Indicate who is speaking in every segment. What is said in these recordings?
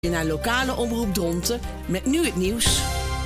Speaker 1: Naar lokale omroep Dronten met nu het nieuws.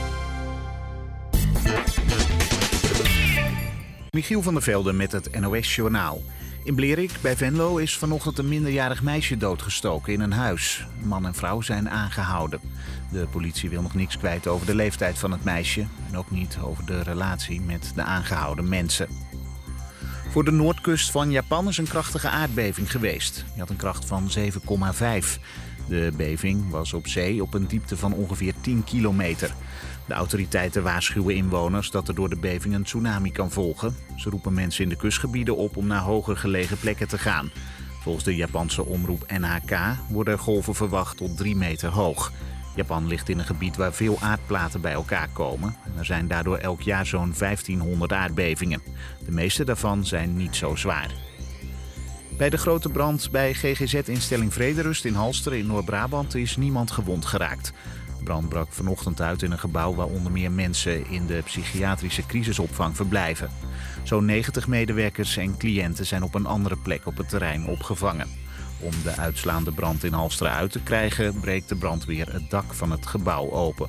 Speaker 2: Michiel van der Velde met het NOS-journaal. In Blerik bij Venlo is vanochtend een minderjarig meisje doodgestoken in een huis. Een man en vrouw zijn aangehouden. De politie wil nog niks kwijt over de leeftijd van het meisje en ook niet over de relatie met de aangehouden mensen. Voor de noordkust van Japan is een krachtige aardbeving geweest. Die had een kracht van 7,5. De beving was op zee op een diepte van ongeveer 10 kilometer. De autoriteiten waarschuwen inwoners dat er door de beving een tsunami kan volgen. Ze roepen mensen in de kustgebieden op om naar hoger gelegen plekken te gaan. Volgens de Japanse omroep NHK worden er golven verwacht tot 3 meter hoog. Japan ligt in een gebied waar veel aardplaten bij elkaar komen. Er zijn daardoor elk jaar zo'n 1500 aardbevingen. De meeste daarvan zijn niet zo zwaar. Bij de grote brand bij GGZ-instelling Vrederust in Halsteren in Noord-Brabant is niemand gewond geraakt. De brand brak vanochtend uit in een gebouw waar onder meer mensen in de psychiatrische crisisopvang verblijven. Zo'n 90 medewerkers en cliënten zijn op een andere plek op het terrein opgevangen. Om de uitslaande brand in Halsteren uit te krijgen, breekt de brandweer het dak van het gebouw open.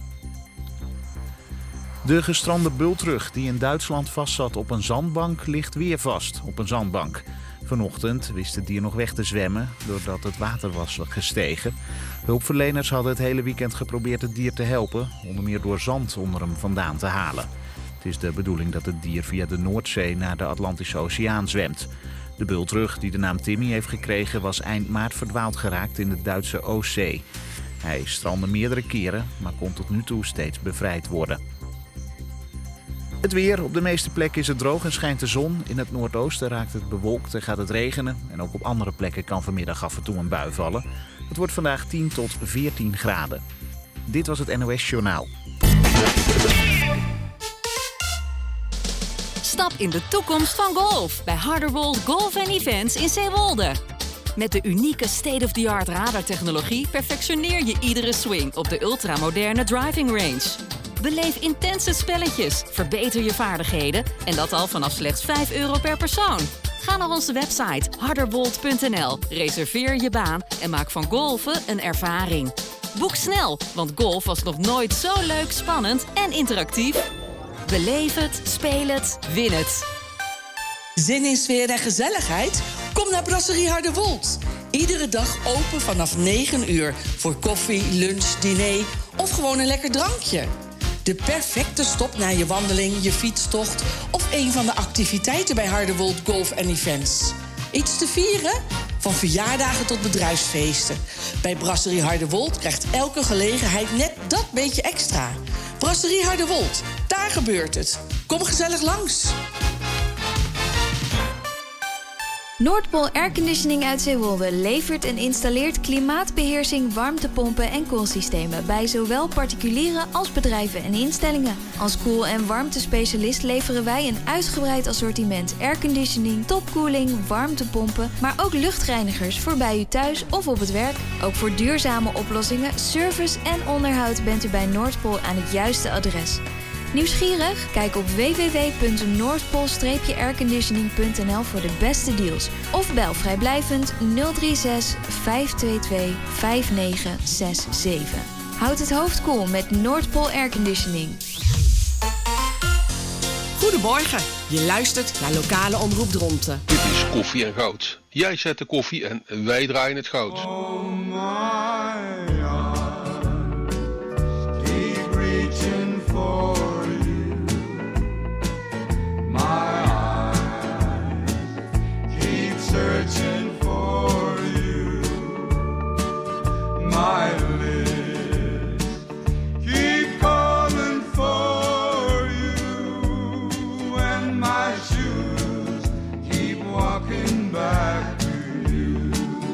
Speaker 2: De gestrande bultrug die in Duitsland vastzat op een zandbank ligt weer vast op een zandbank. Vanochtend wist het dier nog weg te zwemmen doordat het water was gestegen. Hulpverleners hadden het hele weekend geprobeerd het dier te helpen, onder meer door zand onder hem vandaan te halen. Het is de bedoeling dat het dier via de Noordzee naar de Atlantische Oceaan zwemt. De bultrug, die de naam Timmy heeft gekregen, was eind maart verdwaald geraakt in de Duitse Oostzee. Hij strandde meerdere keren, maar kon tot nu toe steeds bevrijd worden. Het weer. Op de meeste plekken is het droog en schijnt de zon. In het noordoosten raakt het bewolkt en gaat het regenen. En ook op andere plekken kan vanmiddag af en toe een bui vallen. Het wordt vandaag 10 tot 14 graden. Dit was het NOS Journaal.
Speaker 3: Stap in de toekomst van golf bij Harderwold Golf & Events in Zeewolde. Met de unieke state-of-the-art radartechnologie perfectioneer je iedere swing op de ultramoderne driving range. Beleef intense spelletjes, verbeter je vaardigheden en dat al vanaf slechts €5 per persoon. Ga naar onze website harderwold.nl, reserveer je baan en maak van golfen een ervaring. Boek snel, want golf was nog nooit zo leuk, spannend en interactief. Beleef het, speel het, win het.
Speaker 1: Zin in sfeer en gezelligheid? Kom naar Brasserie Harderwold. Iedere dag open vanaf 9 uur voor koffie, lunch, diner of gewoon een lekker drankje. De perfecte stop na je wandeling, je fietstocht of een van de activiteiten bij Harderwold Golf & Events. Iets te vieren? Van verjaardagen tot bedrijfsfeesten. Bij Brasserie Harderwold krijgt elke gelegenheid net dat beetje extra. Brasserie Harderwold, daar gebeurt het. Kom gezellig langs.
Speaker 4: Noordpool Airconditioning uit Zeewolde levert en installeert klimaatbeheersing, warmtepompen en koelsystemen bij zowel particulieren als bedrijven en instellingen. Als koel- en warmtespecialist leveren wij een uitgebreid assortiment airconditioning, topkoeling, warmtepompen, maar ook luchtreinigers voor bij u thuis of op het werk. Ook voor duurzame oplossingen, service en onderhoud bent u bij Noordpool aan het juiste adres. Nieuwsgierig? Kijk op www.noordpool-airconditioning.nl voor de beste deals. Of bel vrijblijvend 036 522 5967. Houd het hoofd koel met Noordpool Airconditioning.
Speaker 1: Goedemorgen, je luistert naar lokale omroep Dronten.
Speaker 5: Dit is Koffie en Goud. Jij zet de koffie en wij draaien het goud.
Speaker 6: Oh my God, keep reaching for my eyes, keep searching for you. My lips keep calling for you, and my shoes keep walking back to you.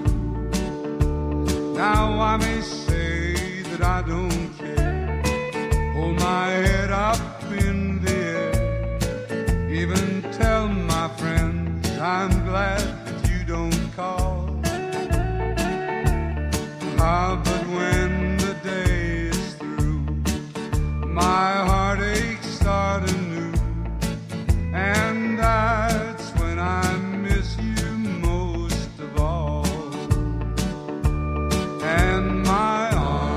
Speaker 6: Now I may say that I don't care, hold my head up in the air, even tell my friends I'm glad that you don't call. But when the day is through, my heartaches start anew, and that's when I miss you most of all. And my arms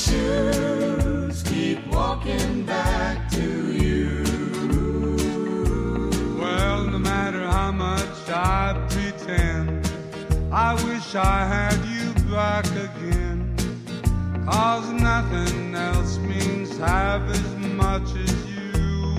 Speaker 7: shoes keep walking back to you.
Speaker 6: Well, no matter how much I pretend, I wish I had you back again. 'Cause nothing else means half as much as you.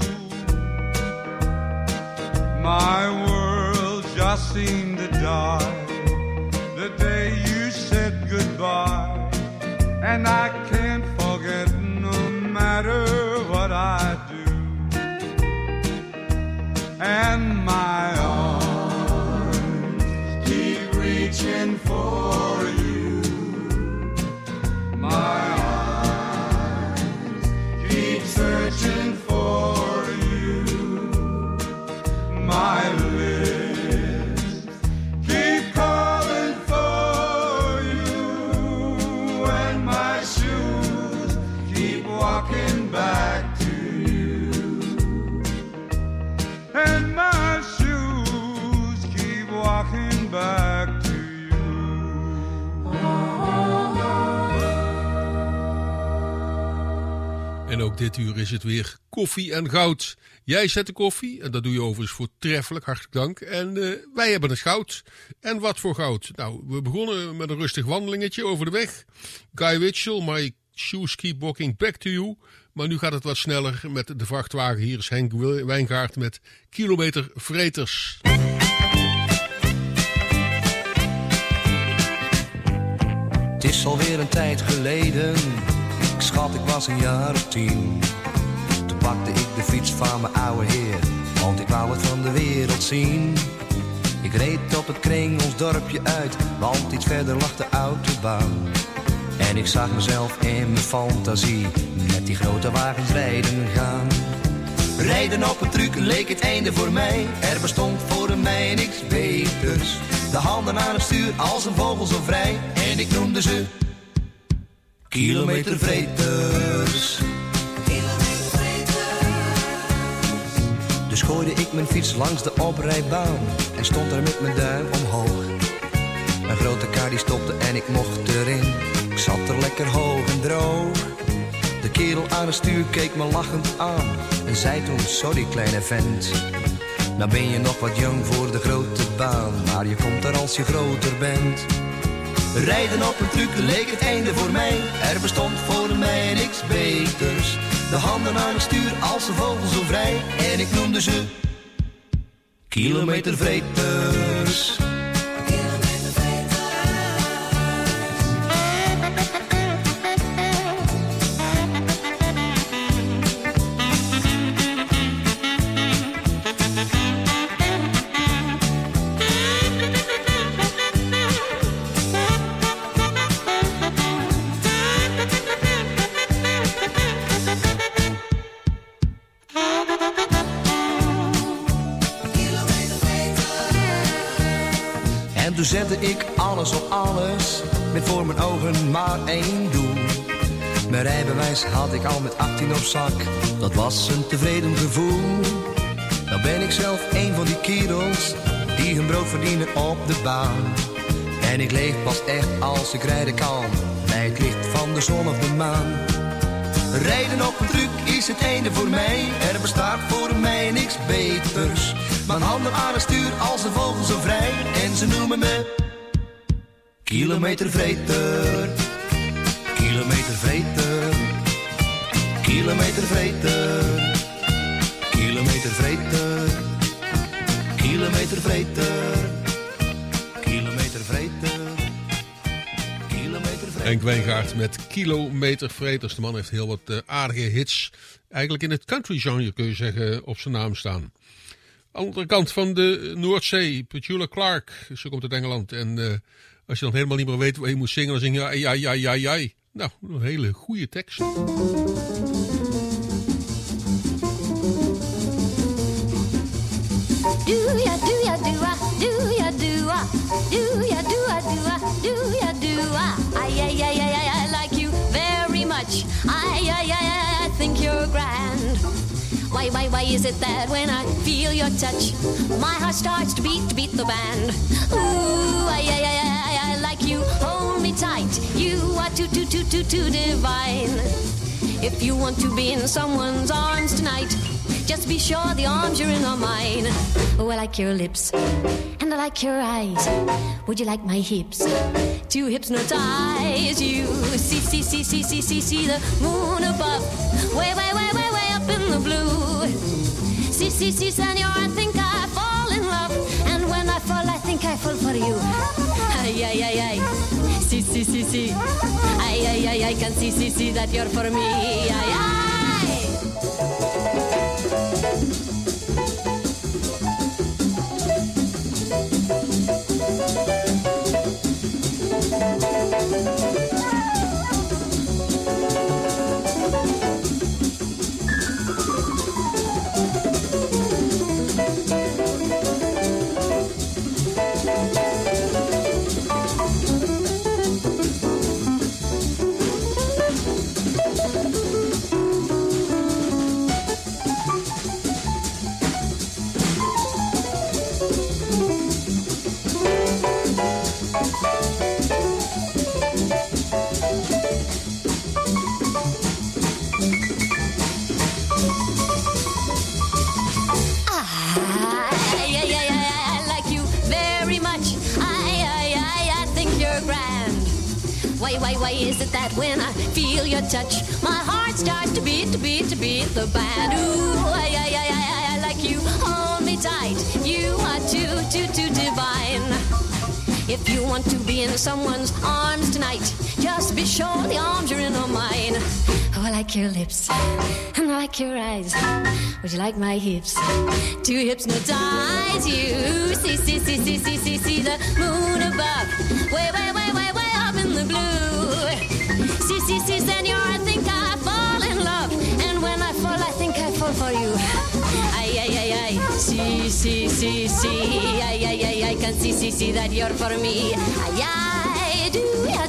Speaker 6: My world just seemed to die the day you said goodbye. And I can't forget no matter what I do. And my arms keep reaching for you. My eyes keep searching for you. My lips keep calling for you. And my shoes keep walking back to you. And my shoes keep walking back to you.
Speaker 5: En ook dit uur is het weer koffie en goud. Jij zet de koffie en dat doe je overigens voortreffelijk, hartelijk dank. En wij hebben het goud. En wat voor goud? Nou, we begonnen met een rustig wandelingetje over de weg. Guy Mitchell, My Shoes Keep Walking Back to You. Maar nu gaat het wat sneller met de vrachtwagen. Hier is Henk Wijngaard met Kilometervreters.
Speaker 8: Het is alweer een tijd geleden, ik schat ik was een jaar of 10. Toen pakte ik de fiets van mijn oude heer, want ik wou het van de wereld zien. Ik reed op het kring ons dorpje uit, want iets verder lag de autobaan. En ik zag mezelf in mijn fantasie met die grote wagens rijden gaan. Rijden op een truck leek het einde voor mij, er bestond voor mij niks beters. De handen aan het stuur als een vogel zo vrij, en ik noemde ze kilometervreters. Dus gooide ik mijn fiets langs de oprijbaan en stond er met mijn duim omhoog. Een grote kar die stopte en ik mocht erin, ik zat er lekker hoog en droog. De kerel aan het stuur keek me lachend aan en zei toen: sorry kleine vent, nou ben je nog wat jong voor de grote baan, maar je komt er als je groter bent. Rijden op een truck leek het einde voor mij, er bestond voor mij niks beters. De handen aan het stuur als een vogel zo vrij, en ik noemde ze kilometervreters. Toen zette ik alles op alles, met voor mijn ogen maar één doel. Mijn rijbewijs had ik al met 18 op zak, dat was een tevreden gevoel. Nou ben ik zelf een van die kerels, die hun brood verdienen op de baan. En ik leef pas echt als ik rijden kan, bij het licht van de zon of de maan. Rijden op een truck is het einde voor mij, er bestaat voor mij niks beters. Mijn handen aan het stuur als een vogel zo vrij, en ze noemen me kilometervreter. Kilometervreter. Kilometervreter. Kilometervreter. Kilometervreter. Kilometervreter.
Speaker 5: Henk Wijngaard met Kilometervreters. De man heeft heel wat aardige hits, eigenlijk in het country genre kun je zeggen, op zijn naam staan. Andere kant van de Noordzee, Petula Clark, ze komt uit Engeland. En als je dan helemaal niet meer weet waar je moet zingen, dan zing je ja. Nou, een hele goede tekst.
Speaker 7: Do ya do ya do ah, do ya do ah, do ya do ah, do ah, do ya do ah. I like you very much. I think you're grand. Why is it that when I feel your touch, my heart starts to beat the band? Ooh, I like you, hold me me tight. You are too divine. If you want to be in someone's arms tonight, just be sure the arms you're in are mine. Oh, I like your lips, and I like your eyes. Would you like my hips to hypnotize you? See the moon above, way up in the blue. See, senor, I think I fall in love, and when I fall, I think I fall for you. Ay. See. Ay, I can see that you're for me. Ay. Why is it that when I feel your touch, my heart starts to beat the band? Ooh, I like you, hold me tight. You are too divine. If you want to be in someone's arms tonight, just be sure the arms you're in are mine. Oh, I like your lips, and I like your eyes. Would you like my hips to hypnotize you? See the moon above, way up in the blue. See, senor, I think I fall in love, and when I fall, I think I fall for you. Ay. See, I can see that you're for me. Ay, do ya.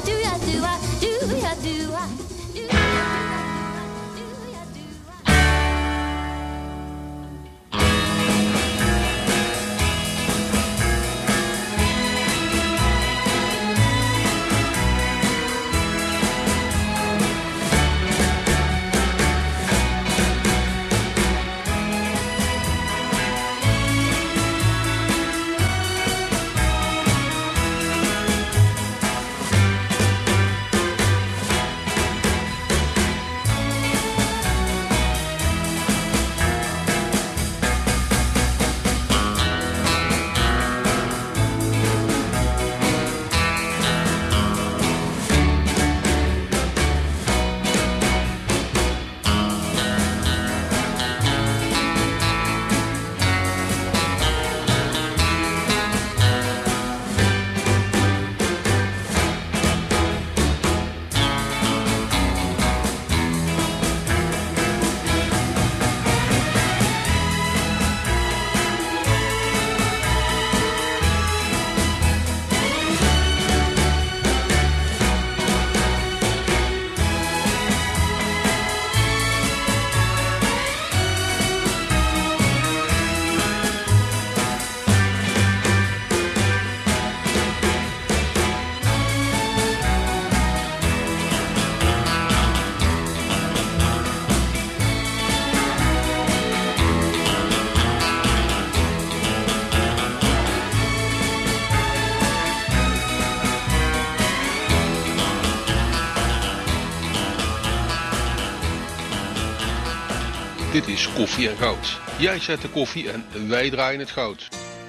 Speaker 5: Dit is Koffie en Goud. Jij zet de koffie en wij draaien het goud.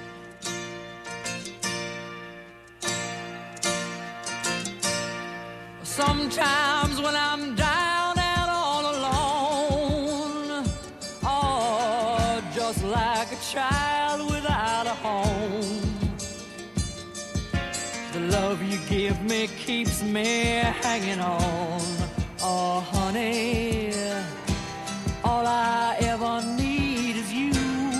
Speaker 9: Sometimes when I'm down and all alone, oh, just like a child without a home, the love you give me keeps me hanging on. Oh, honey, all I ever need is you.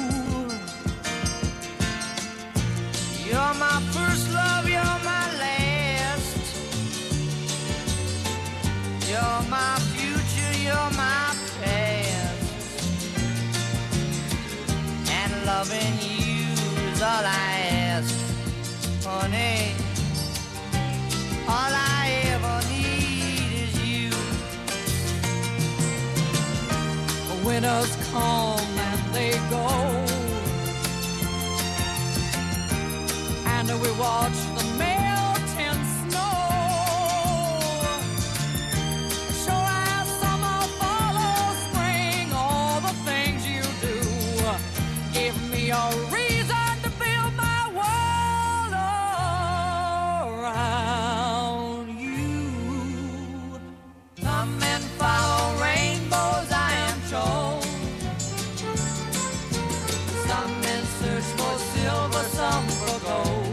Speaker 9: You're my first love, you're my last. You're my future, you're my past. And loving you is all I ask, honey. All I winters come and they go, and we watch the melting snow. Sure as summer follows spring, all the things you do give me a reason to build my world around you. Come and follow rainbows, I am told. Some men search for silver, some for gold.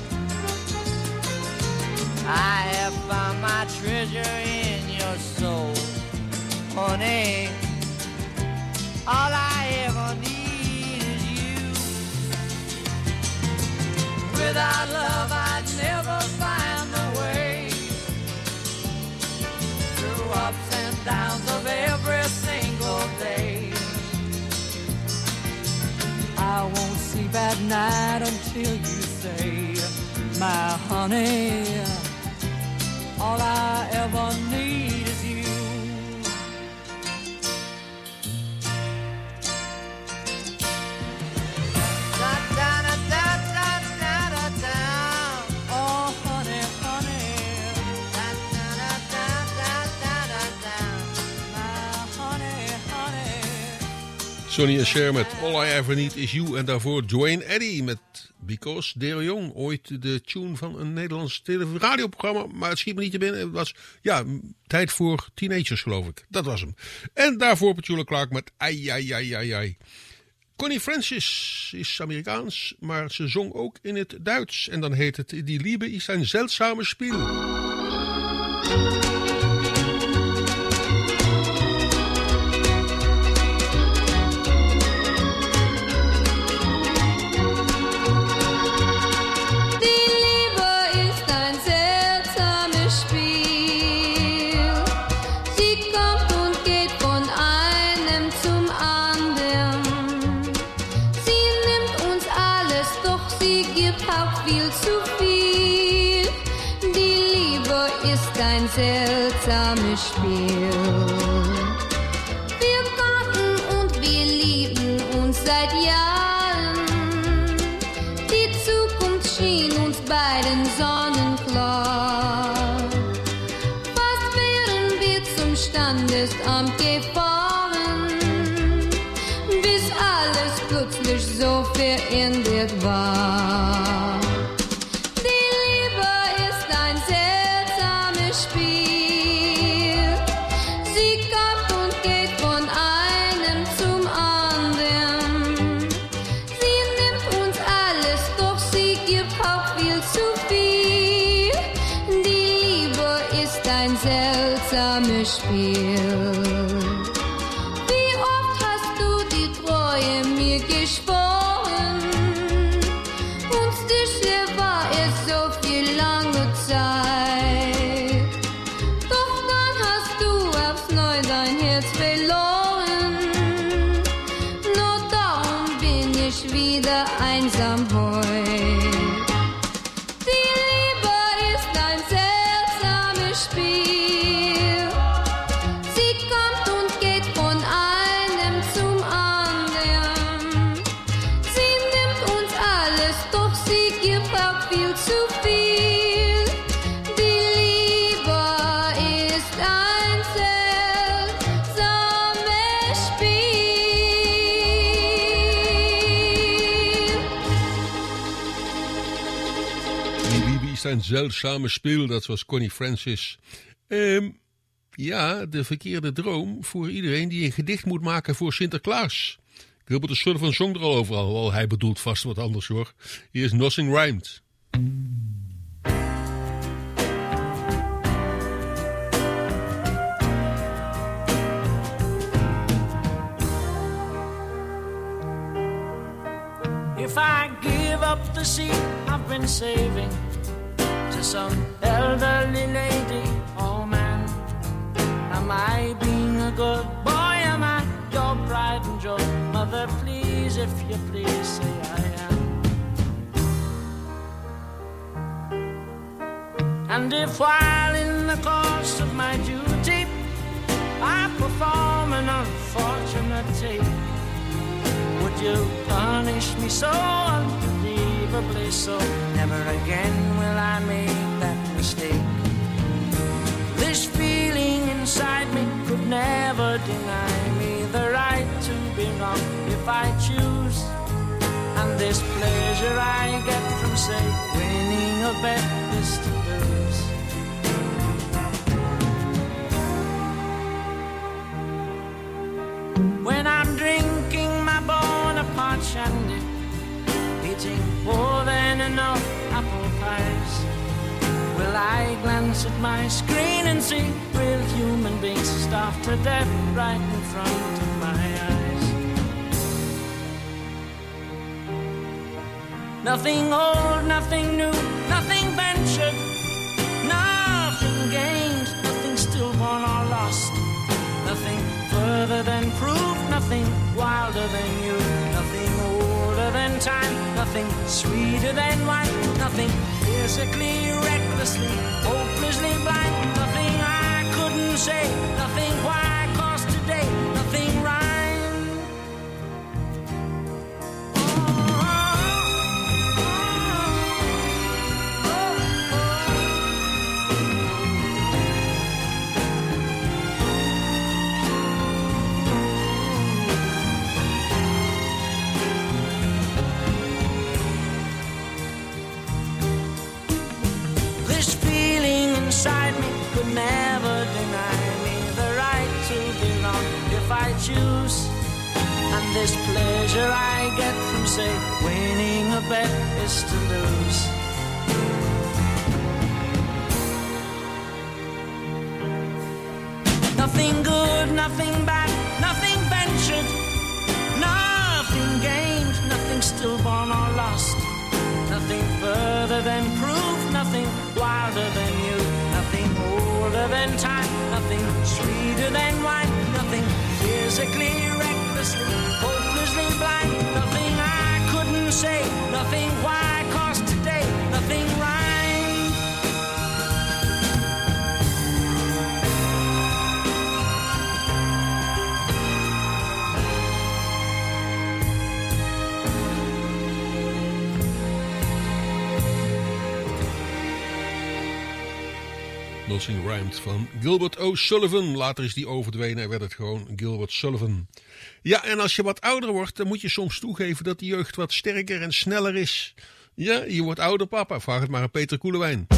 Speaker 9: I have found my treasure in your soul, honey. All I ever need is you. Without love, I'd never find a way through ups and downs of every single day. I won't sleep at night until you say, my honey, all I ever need is you. Da, da, da, da, da, da, da, da. Oh, honey, honey. Da, da, da, da, da, da, da, da. My honey, honey.
Speaker 5: Sonny en Cher met All I Ever Need Is You. En daarvoor Duane Eddy met Because De Jong. Ooit de tune van een Nederlands radioprogramma. Maar het schiet me niet te binnen. Het was tijd voor teenagers, geloof ik. Dat was hem. En daarvoor Petula Clark met Ai, ai, ai, ai, ai. Connie Francis is Amerikaans, maar ze zong ook in het Duits. En dan heet het Die Liebe ist ein seltsames Spiel.
Speaker 10: Seltsames Spiel. Wir kannten und wir liebten uns seit Jahren. Die Zukunft schien uns beiden sonnenklar. Fast wären wir zum Standesamt gefahren, bis alles plötzlich so verändert war. Seltsames Spiel. Wie oft hast du die Treue mir geschworen? Und sicher war es so viel lange Zeit. Doch dann hast du aufs Neue dein Herz verloren. Nur darum bin ich wieder einsam heut. Die Liebe ist ein seltsames Spiel.
Speaker 5: Een zeldzame speel, dat was Connie Francis. De verkeerde droom voor iedereen die een gedicht moet maken voor Sinterklaas. Gilbert de Sullivan zong er al over, al hij bedoelt vast wat anders hoor. Hier is Nothing Rhymed.
Speaker 11: If I give up the seat I've been saving to some elderly lady, oh man, am I being a good boy? Am I your pride and joy? Mother, please, if you please, say I am. And if while in the course of my duty I perform an an unfortunate take. Would you punish me so unbelievably so? Never again will I make that mistake. This feeling inside me could never deny me the right to be wrong if I choose. And this pleasure I get from, say, winning a bet is to lose. When I'm drinking my Bonaparte shandy, eating more than enough apple pies, will I glance at my screen and see real human beings starved to death right in front of my eyes? Nothing old, nothing new, nothing ventured, nothing gained, nothing stillborn or lost, nothing further than proof, nothing wilder than you, nothing older than time, nothing sweeter than wine, nothing physically, recklessly, hopelessly blind, nothing I couldn't say, nothing why, 'cause today, nothing rhyme. Inside me could never deny me the right to be wrong if I choose. And this pleasure I get from, say, winning a bet is to lose. Nothing good, nothing bad, nothing ventured, nothing gained, nothing stillborn or lost, nothing further than proof, nothing wilder than you, nothing older than time, nothing sweeter than wine, nothing physically, recklessly, hopelessly blind, nothing I couldn't say, nothing why, 'cause today, nothing rhyme.
Speaker 5: Nothing Rhymed van Gilbert O'Sullivan. Later is die overdwenen en werd het gewoon Gilbert Sullivan. Ja, en als je wat ouder wordt, dan moet je soms toegeven dat de jeugd wat sterker en sneller is. Ja, je wordt ouder, papa. Vraag het maar aan Peter Koelewijn.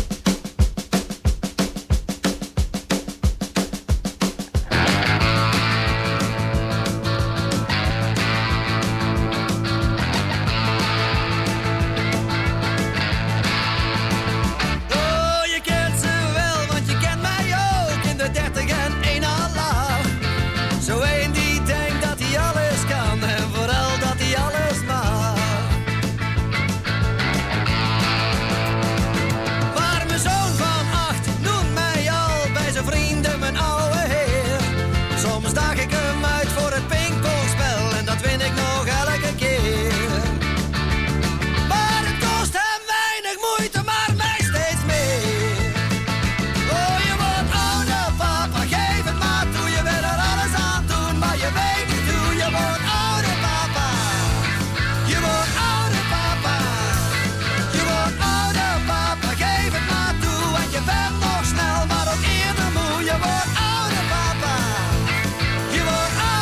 Speaker 12: Je wordt ouder, papa. Je wordt ouder.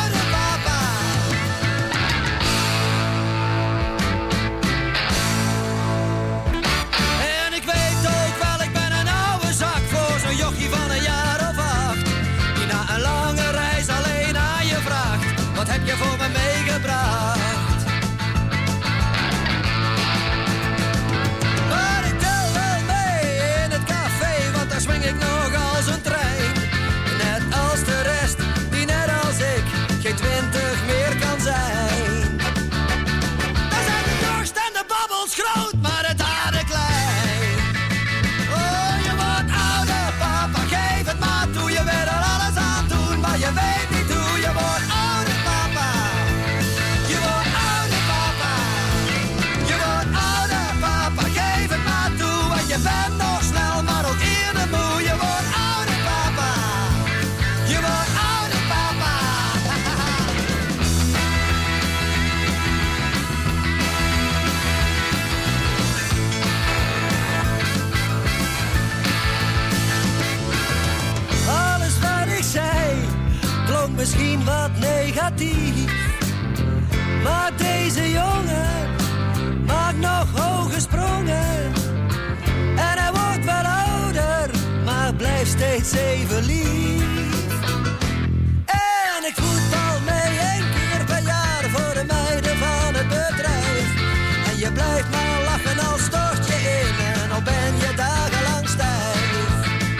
Speaker 8: misschien wat negatief. Maar deze jongen maakt nog hoge sprongen. En hij wordt wel ouder, maar blijft steeds even lief. En ik voetbal mee 1 keer per jaar voor de meiden van het bedrijf. En je blijft maar lachen als stort je in en al ben je dagenlang stijf.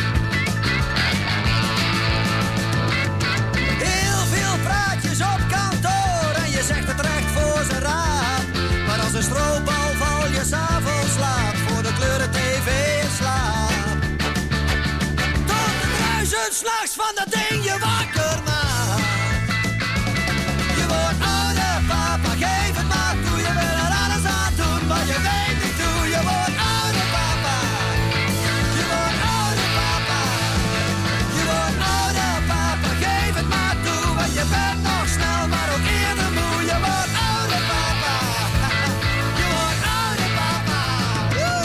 Speaker 8: Heel veel praatjes op kantoor en je zegt het recht voor zijn raap. Maar als een stroopbal val je s'avonds laat voor de kleuren tv in slaap. Tot het ruisen 's nachts van dat ding je wakker maakt. Je wordt ouder, papa, geef het maar toe. Je wil er alles aan doen, maar je weet niet hoe. Je wordt ouder, papa. Je wordt ouder, papa. Je wordt ouder, papa, geef het maar toe. Want je bent nog snel, maar ook eerder moe. Je wordt ouder, papa. Je wordt ouder, papa. Woe!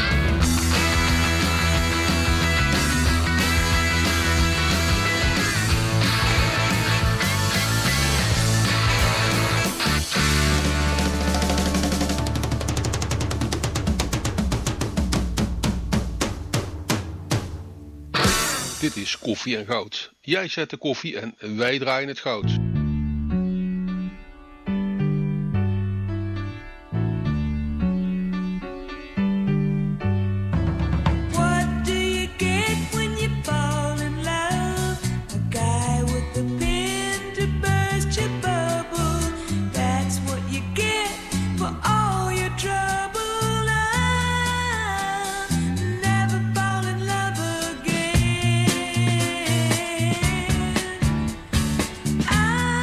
Speaker 5: Dit is Koffie en Goud. Jij zet de koffie en wij draaien het goud.
Speaker 12: What do you get when you fall in love? A guy with a pen to burst your bubble. That's what you get for all your trouble. I'll never fall in love again. I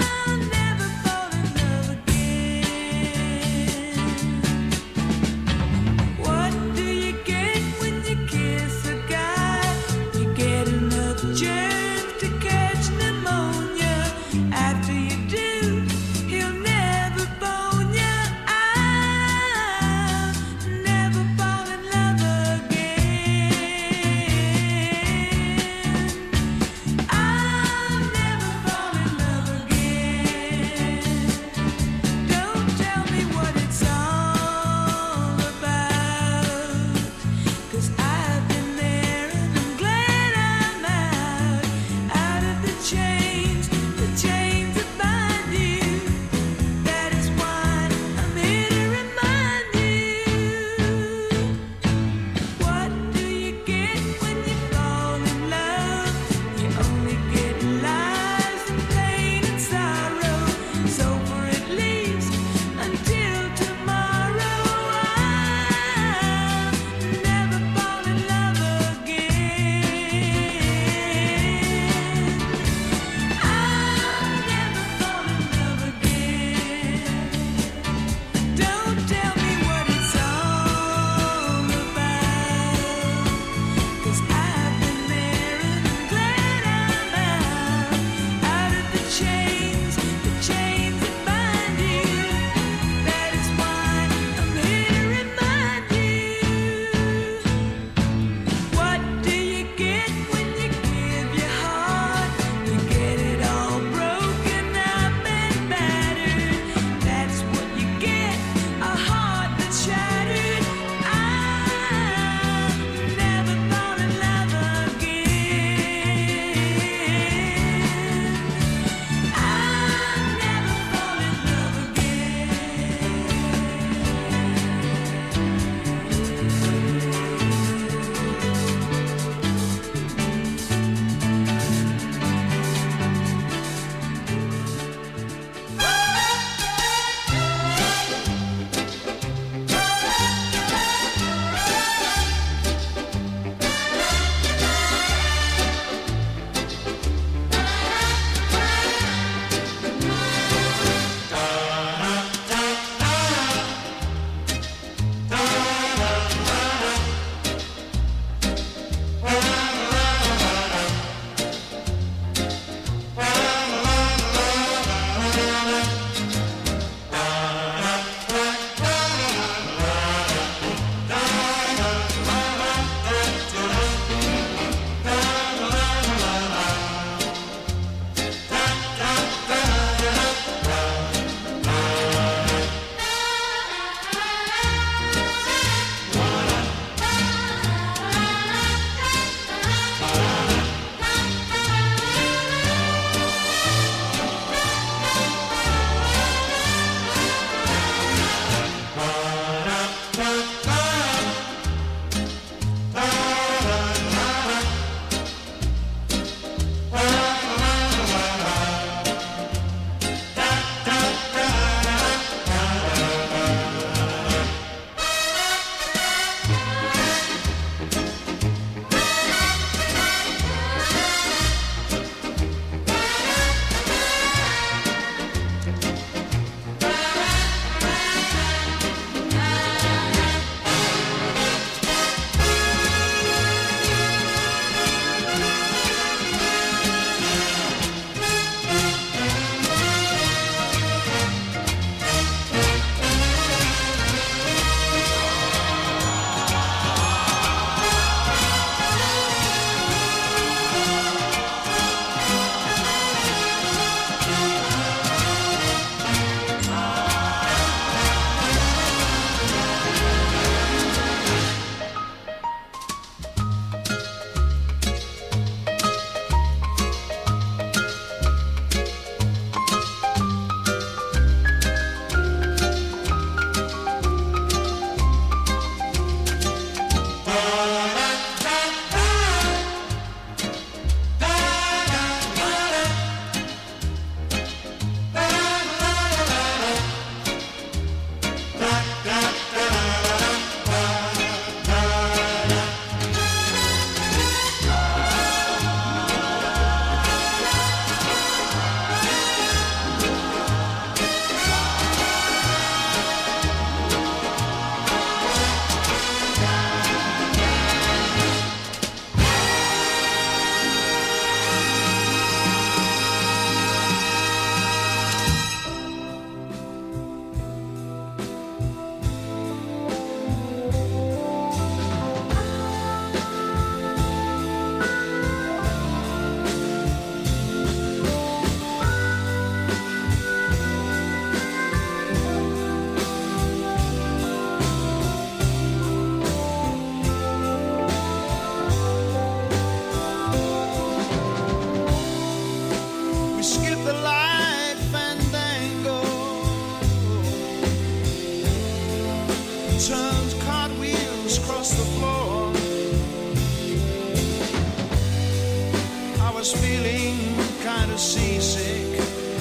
Speaker 13: was feeling kind of seasick.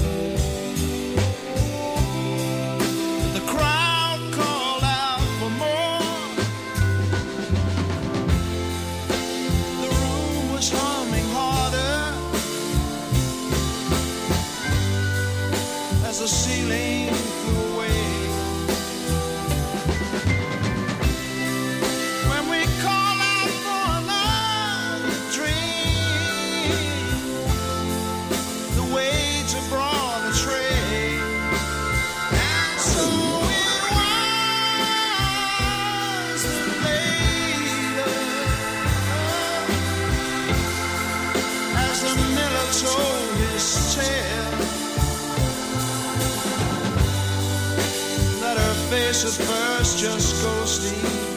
Speaker 13: The crowd called out for more. The room was humming harder as the ceiling flew away. When we call out for another drink, the waiter brought a tray, and so it was that later, as the miller told his tale, that her face at first just ghostly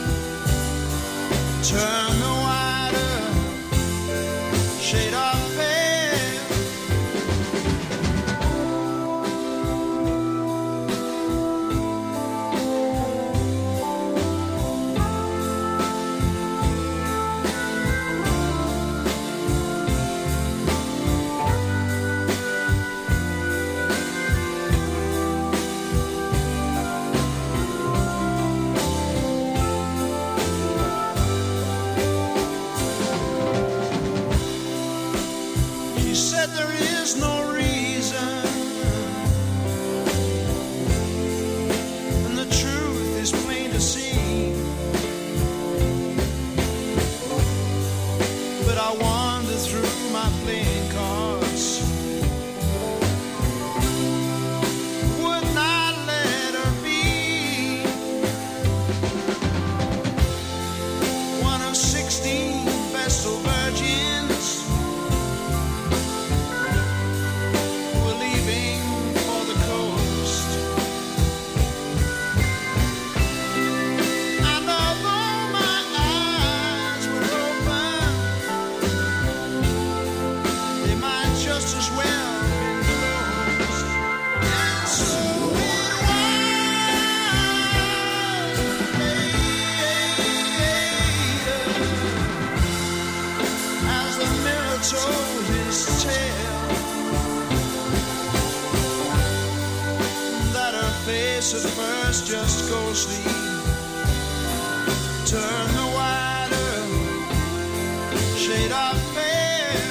Speaker 13: turned the wider shade of pale. She said there is no reason, and the truth is plain to see. But I wander through my playing cards, would not let her be one of 16 Vestal virgins were leaving for the coast. And although my eyes were open, they might just as well been closed. And so it was later, as the mirror told his tale, that her face at first just ghostly turned the wider shade of pale.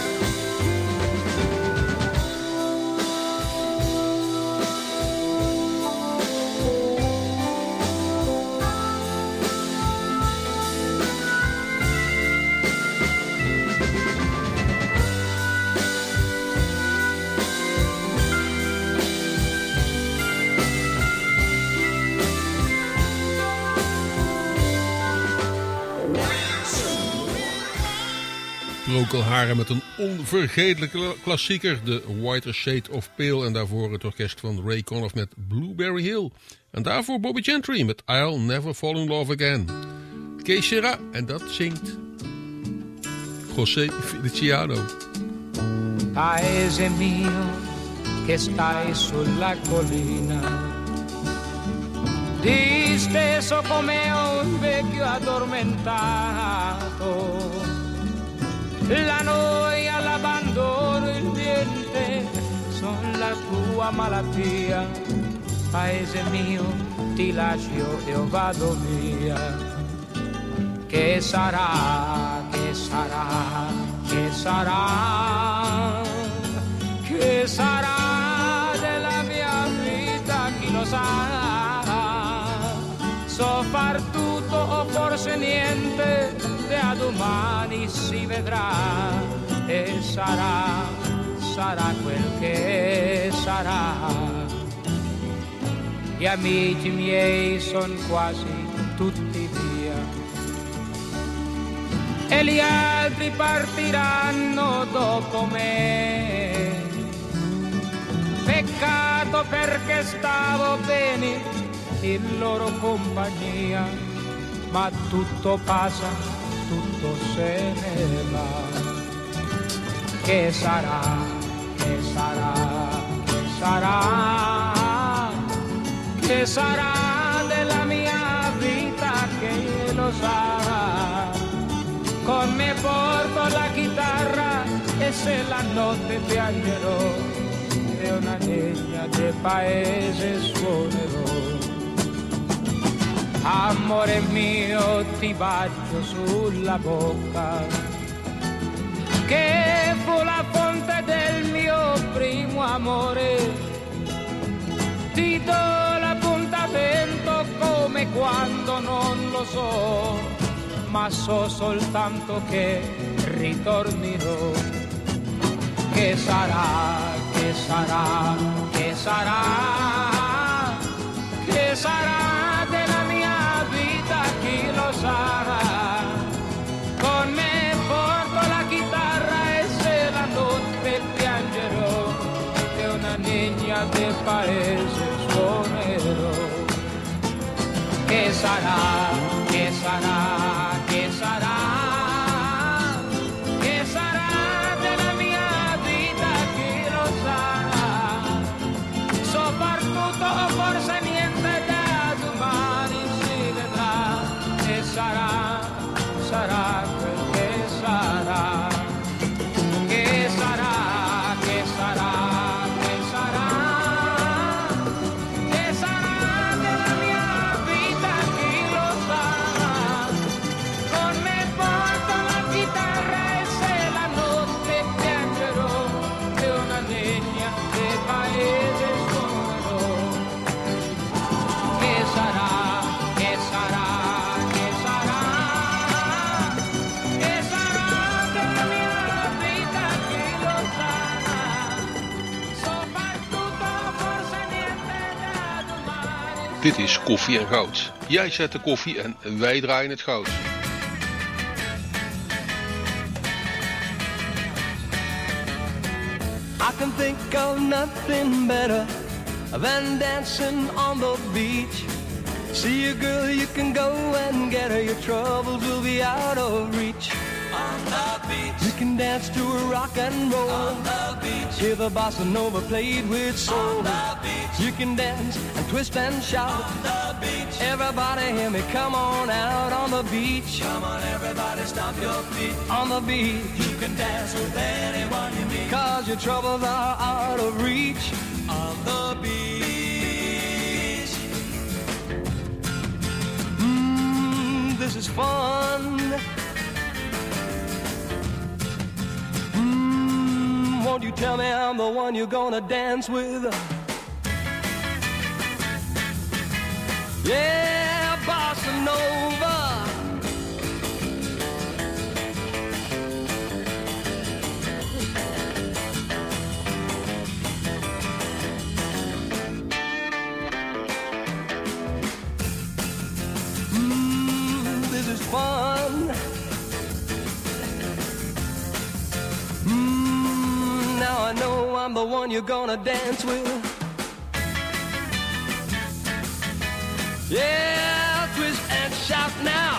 Speaker 5: Procol Harum met een onvergetelijke klassieker, The Whiter Shade of Pale. En daarvoor het orkest van Ray Conniff met Blueberry Hill. En daarvoor Bobby Gentry met I'll Never Fall in Love Again. Que sera, en dat zingt José Feliciano.
Speaker 14: Paese mio che stai sulla collina, disteso come un vecchio addormentato, la noia, l'abbandono, il niente son la tua malattia. Paese mio, ti lascio e io vado via. Che sarà, che sarà, che sarà, che sarà della mia vita, chi lo sa. So far tutto o forse niente, da domani si vedrà. E sarà, sarà quel che sarà. Gli amici miei son quasi tutti via e gli altri partiranno dopo me. Peccato perché stavo bene in loro compagnia, ma tutto passa, tutto se ne va. Che sarà, che sarà, che sarà, che sarà della mia vita, che lo sa. Con me porto la chitarra e se la notte piangerò, e una legna del paese suonerò. Amore mio, ti bacio sulla bocca, che fu la fonte del mio primo amore. Ti do l'appuntamento come quando non lo so, ma so soltanto che ritornerò. Che sarà, che sarà, che sarà, che sarà della mia vita, chi lo sarà. Con me porto la chitarra e se la notte piangerò, che una niña del paese suonerò. Che sarà, che sarà, che sarà, che sarà della mia vita, chi lo sarà. Soprattutto forse niente da domani si vedrà. E sarà, sarà quel che sarà. Che sarà, che sarà, che sarà, che sarà della mia vita, chi lo sarà. Con me porto la chitarra e se la notte piangerò, e una legna del paese suonerò. Che sarà, che sarà, che sarà, che sarà della mia vita, chi lo sarà. Soprattutto forse niente da domani.
Speaker 5: Dit is Koffie en Goud. Jij zet de koffie en wij draaien het goud.
Speaker 8: I can think of nothing better than dancing on the beach. See a girl, you can go and get her. Your troubles will be out of reach. On the beach, you can dance to a rock and roll. On the beach, hear the bossa nova played with soul. On the beach, you can dance and twist and shout. On the beach, everybody hear me, come on out on the beach. Come on, everybody, stomp your feet. On the beach, you can dance with anyone you meet. 'Cause your troubles are out of reach. On the beach, this is fun. Won't you tell me I'm the one you're gonna dance with? Yeah, bossa nova. This is fun. Now I know I'm the one you're gonna dance with. Yeah, twist and shout now.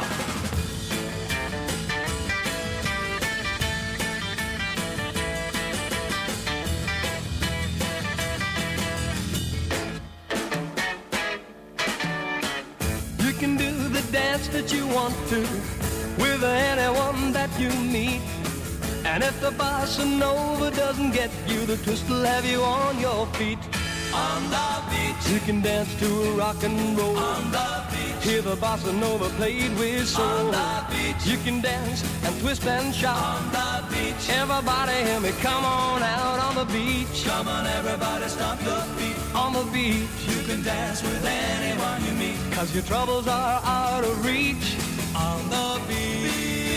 Speaker 8: You can do the dance that you want to with anyone that you meet. And if the bossa nova doesn't get you, the twist will have you on your feet. On the beach, you can dance to a rock and roll. On the beach, hear the bossa nova played with soul. On the beach, you can dance and twist and shout. On the beach, everybody hear me, come on out on the beach. Come on, everybody, stomp your feet. On the beach, you can dance with anyone you meet. 'Cause your troubles are out of reach. On the beach.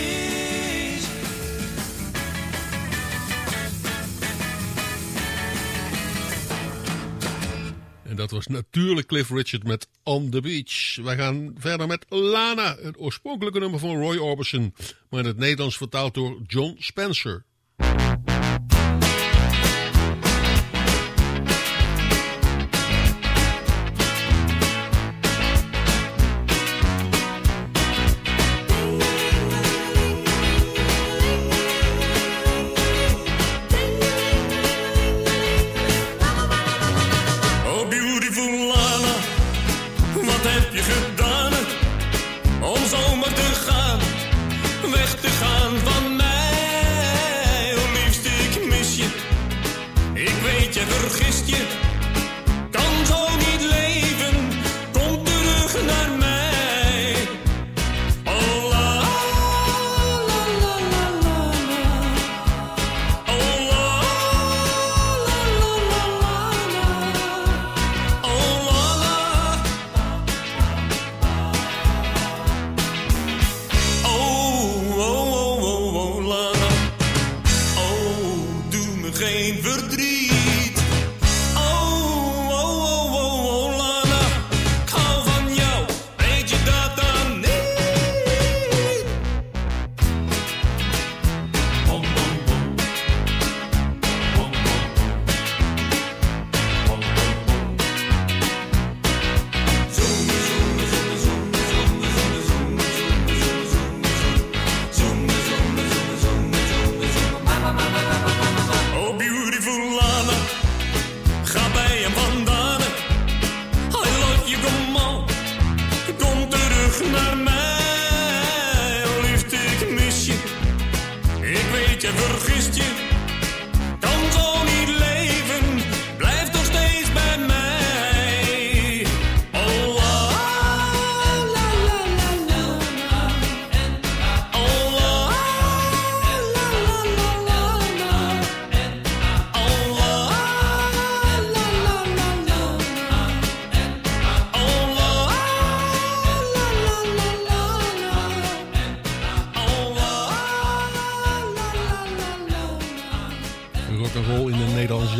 Speaker 5: En dat was natuurlijk Cliff Richard met On the Beach. Wij gaan verder met Lana, het oorspronkelijke nummer van Roy Orbison, maar in het Nederlands vertaald door John Spencer.
Speaker 15: Om zomaar te gaan, weg te gaan van mij.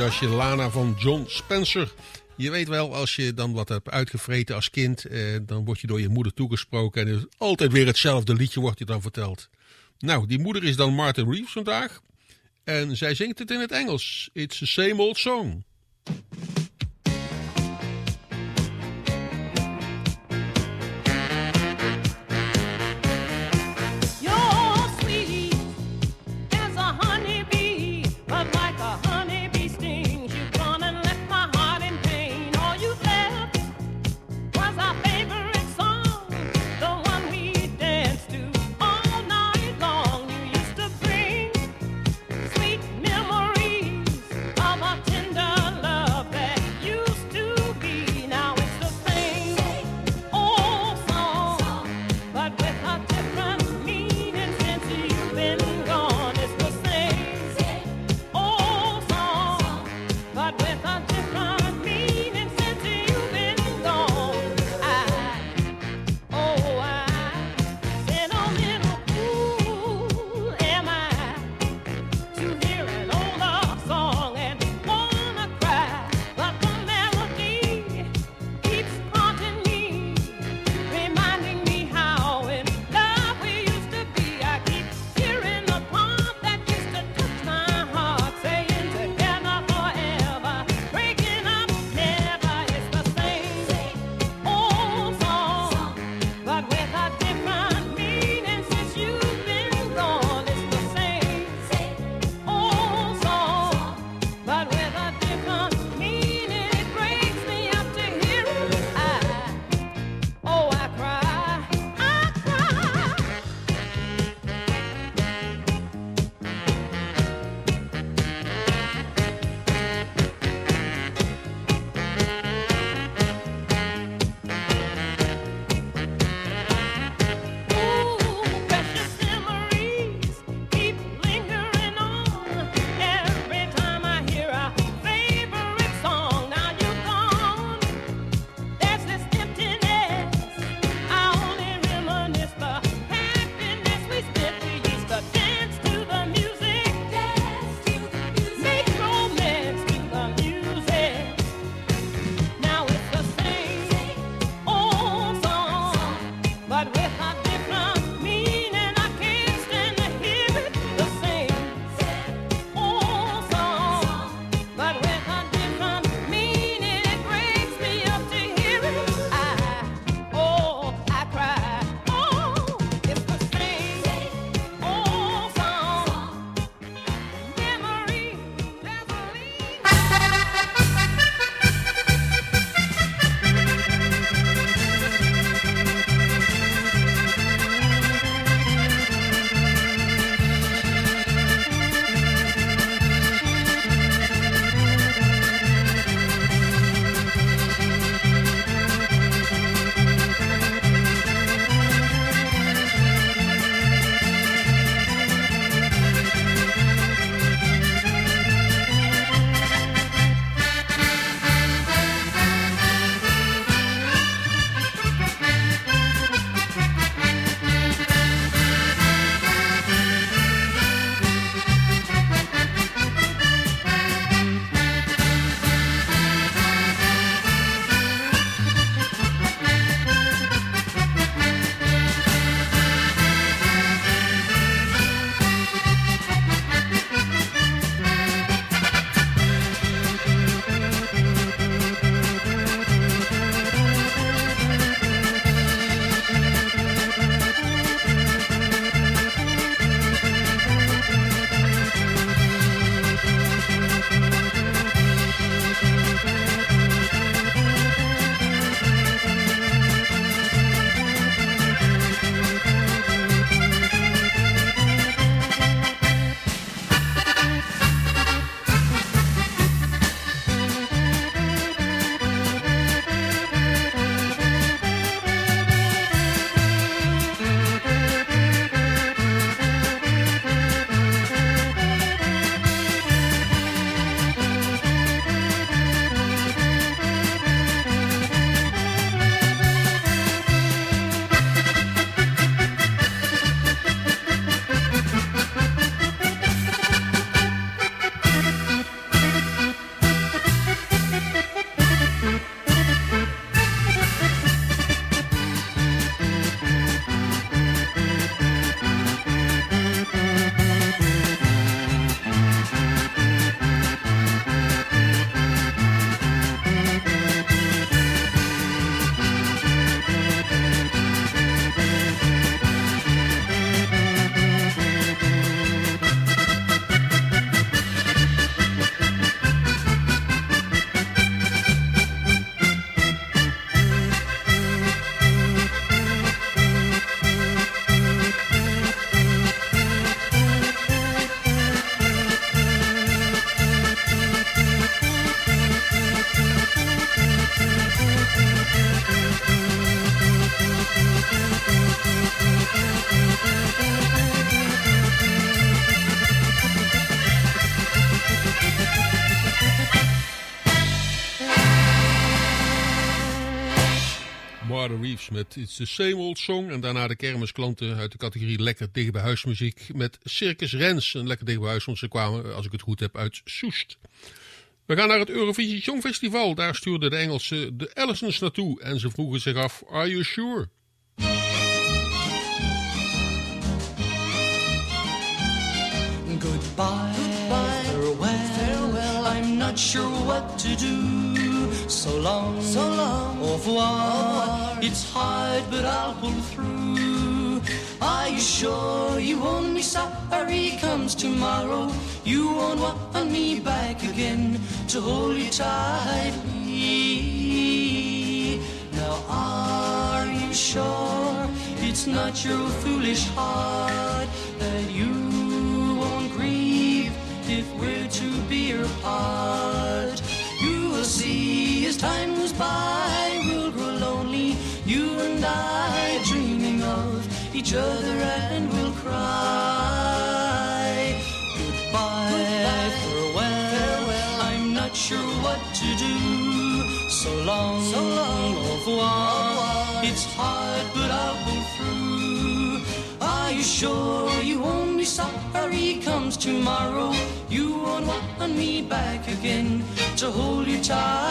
Speaker 5: jasje Lana van John Spencer. Je weet wel, als je dan wat hebt uitgevreten als kind, dan word je door je moeder toegesproken en altijd weer hetzelfde liedje wordt je dan verteld. Nou, die moeder is dan Martha Reeves vandaag en zij zingt het in het Engels. It's the same old song.
Speaker 11: Memories of a tender love that
Speaker 5: Martha Reeves met It's the Same Old Song. En daarna de kermisklanten uit de categorie Lekker Dicht bij Huismuziek met Circus Rens. En Lekker Dicht bij Huis, want ze kwamen, als ik het goed heb, uit Soest. We gaan naar het Eurovisie Songfestival. Daar stuurden de Engelsen de Allisons naartoe. En ze vroegen zich af, are you sure?
Speaker 8: Goodbye, farewell, I'm not sure what to do. So long, au revoir. It's hard, but I'll pull through. Are you sure you won't be sorry comes tomorrow? You won't want me back again to hold you tightly. Now are you sure it's not your foolish heart that you won't grieve if we're to be apart? You will see as time goes by, we'll grow lonely, you and I, dreaming of each other, and we'll cry. Goodbye, farewell, I'm not sure what to do. So long, au revoir. It's hard, but I'll pull through. Are you sure you won't be sorry comes tomorrow? You won't want me back again to hold you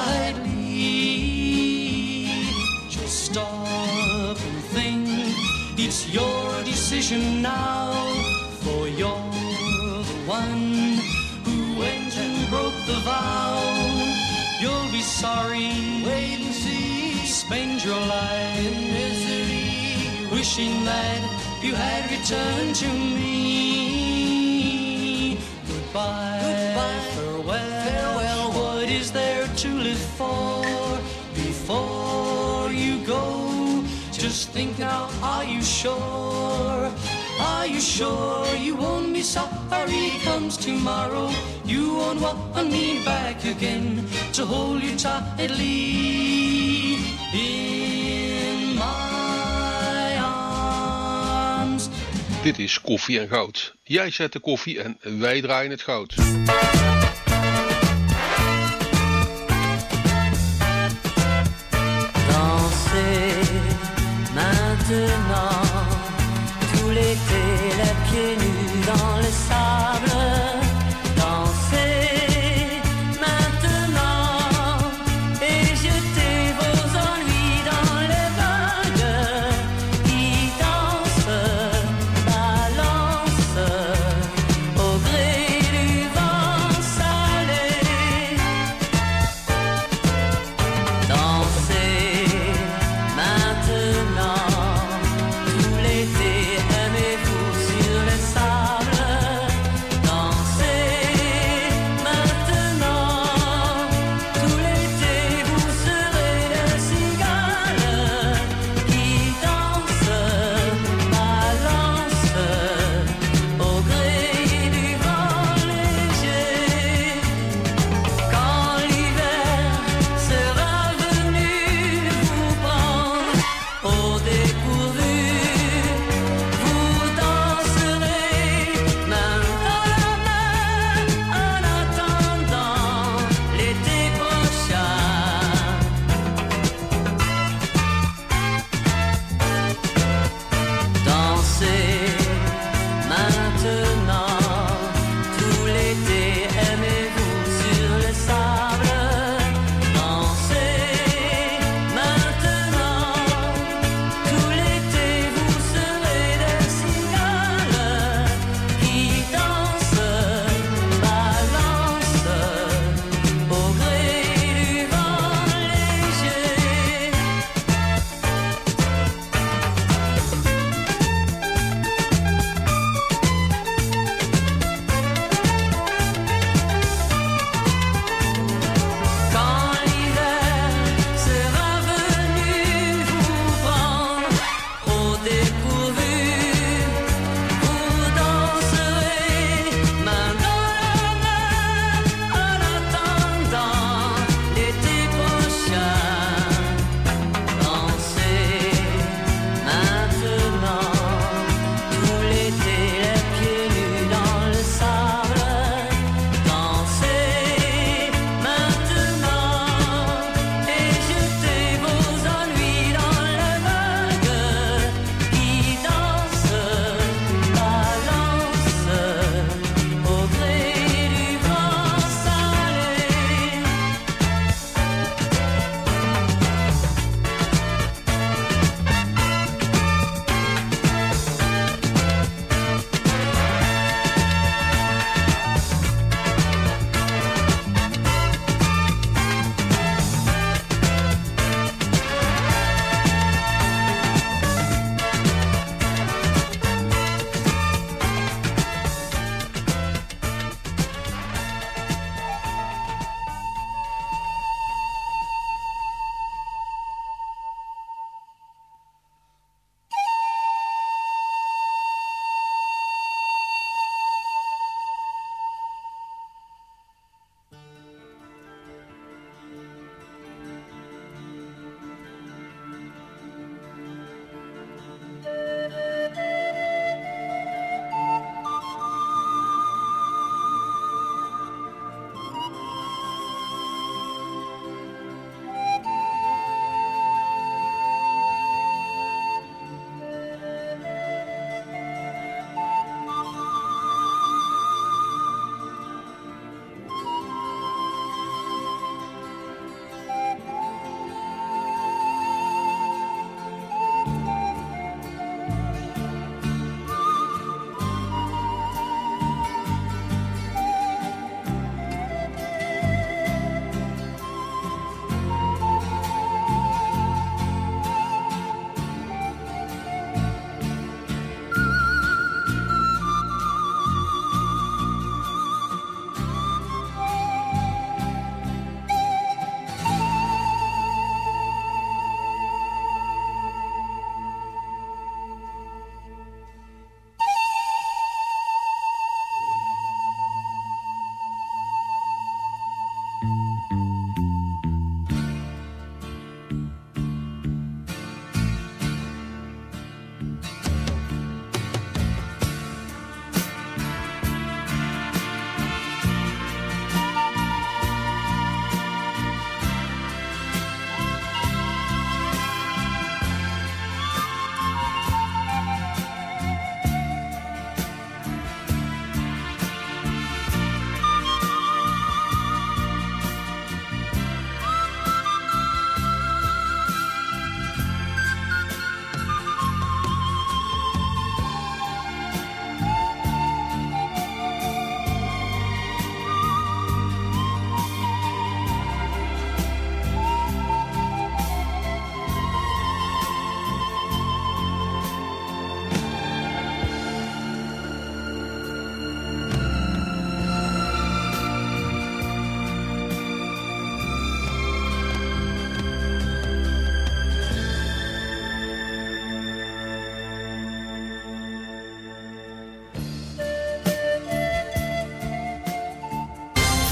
Speaker 8: tightly. Just stop and think, it's your decision now. For you're the one who went and broke the vow. You'll be sorry, wait and see. Spend your life in misery, wishing that you had returned to me. Goodbye, farewell, what is there to live for? Before you go, just think now, are you sure? Are you sure you won't be sorry comes tomorrow? You won't want me back again to hold you tightly in my arms.
Speaker 5: Dit is Koffie en Goud. Jij zet de koffie en wij draaien het goud.
Speaker 15: Dansez maintenant, tout l'été les pieds nus dans le sable. Dansez maintenant et jetez vos ennuis dans les vagues qui dansent, balancent au gré du vent.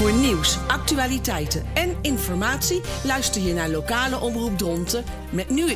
Speaker 16: Voor nieuws, actualiteiten en informatie luister je naar lokale Omroep Dronten met nu